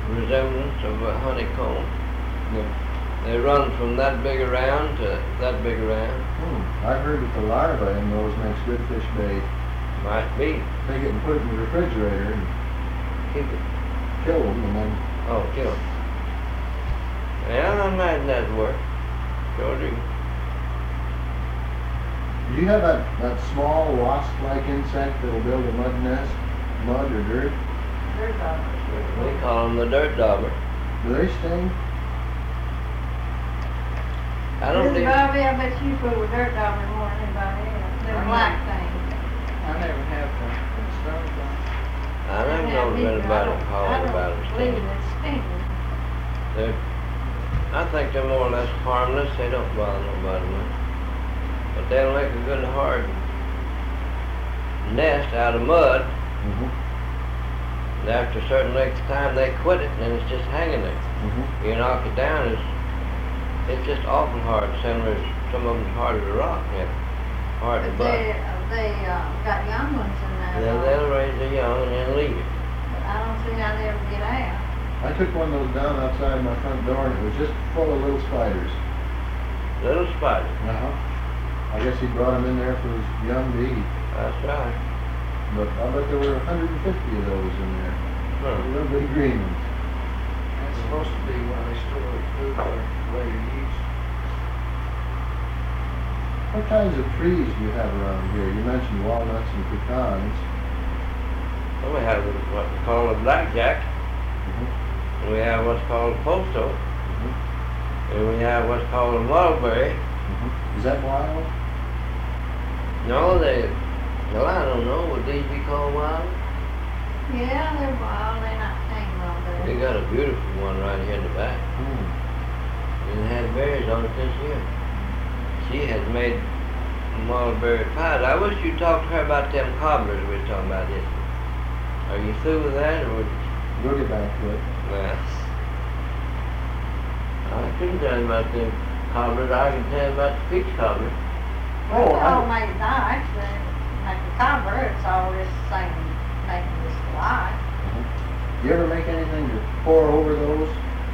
resemblance of a honeycomb. Yeah. They run from that big around to that big around. I've heard that the larva in those makes good fish bait. Might be. Take it and put it in the refrigerator and Keep it. kill them, and then Oh, kill it. Yeah, I imagine that'd work. Sure do. do you have that small wasp-like insect that'll build a mud nest, mud or dirt? Dirt doggers. We call them the dirt dauber. Do they sting? I don't This think. Bobby, I bet you fool with dirt dogger more than anybody else. They're black things. I never have them. I never know anybody calling about them I don't believe stinging. it's stinging. I think they're more or less harmless. They don't bother nobody much. But they'll make a good hard nest out of mud. And after a certain length of time, they quit it, and then it's just hanging there. You knock it down, it's just awful hard. Some of them hard as a rock, yeah. Hard to But butt. they got young ones in there. Then though. they'll raise their young and then leave it. But I don't see how they ever get out. I took one of those down outside my front door, and it was just full of little spiders. Little spiders. I guess he brought them in there for his young to eat. That's right. But I bet there were 150 of those in there. Huh. Little bitty green ones. That's supposed to be when they store the food for later use. What kinds of trees do you have around here? You mentioned walnuts and pecans. Well, we have what we call a blackjack. And we have what's called a posto. And we have what's called a mulberry. Is that wild? No, well, I don't know. Would these be called wild? Yeah, they're wild. They're not tame mulberries. We got a beautiful one right here in the back. And it had berries on it this year. She has made mulberry pies. I wish you'd talk to her about them cobblers we were talking about yesterday. Are you through with that, or would you? We'll get back to it. Well, I couldn't tell you about them cobblers. I can tell you about the peach cobbler. Well, it's all made nice. Like a cobbler, it's all this same, making this light. Do you ever make anything to pour over those?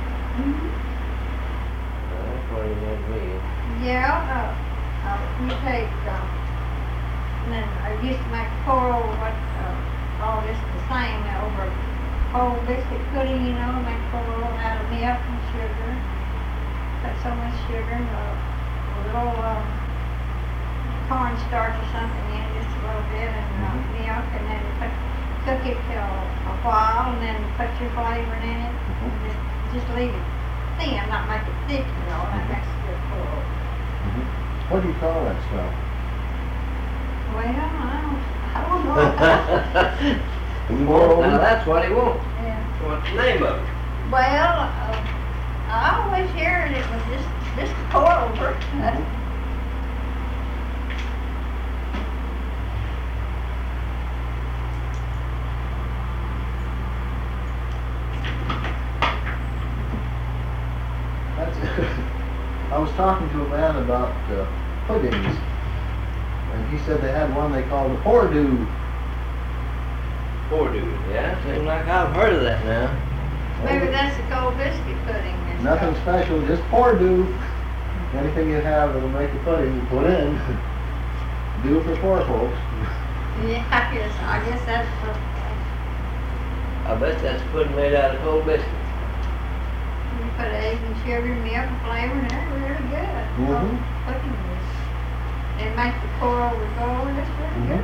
That's what it meant me. Yeah, you take, and then I used to make pour over what, all this the same over whole biscuit pudding, you know, make pour over out of milk and sugar. Put so much sugar and a little cornstarch or something in, just a little bit, and milk, and then cook it till a while, and then put your flavor in it, and just leave it thin, not make it thick, you know, and that makes a good pour over. What do you call that stuff? Well, I don't know. Pour over? Now that's what he wants. Yeah. What's the name of it? Well, I always heard it was just a pour over. I was talking to a man about puddings, and he said they had one they called a Pordew. Pordew, yeah. Seems like I've heard of that now. Maybe that's the cold biscuit pudding. that's Nothing called. special, just Pordew. Anything you have that'll make a pudding, you put in. Do for poor folks. Yeah, I guess that's what. I bet that's pudding made out of cold biscuit. You put eggs and sugar, milk and flavor, and they're really good. Pudding is. And make the pour over go over, that's really good.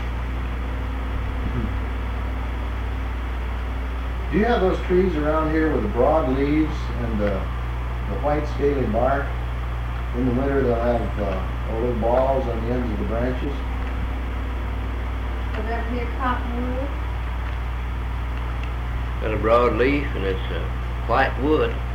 Do you have those trees around here with the broad leaves and the white scaly bark? In the winter they'll have little balls on the ends of the branches. Would that be a cottonwood? Got a broad leaf and it's white wood.